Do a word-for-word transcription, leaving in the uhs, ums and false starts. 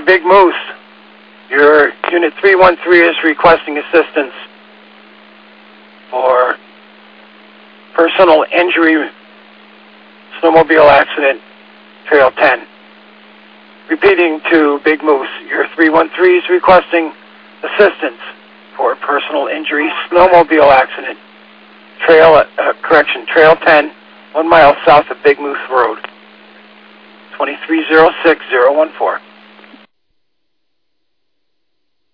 Big Moose. Your Unit three one three is requesting assistance for personal injury, snowmobile accident, Trail ten. Repeating to Big Moose, your three one three is requesting assistance for personal injury, snowmobile accident, Trail, uh, correction, Trail ten, one mile south of Big Moose Road, two three zero six zero one four.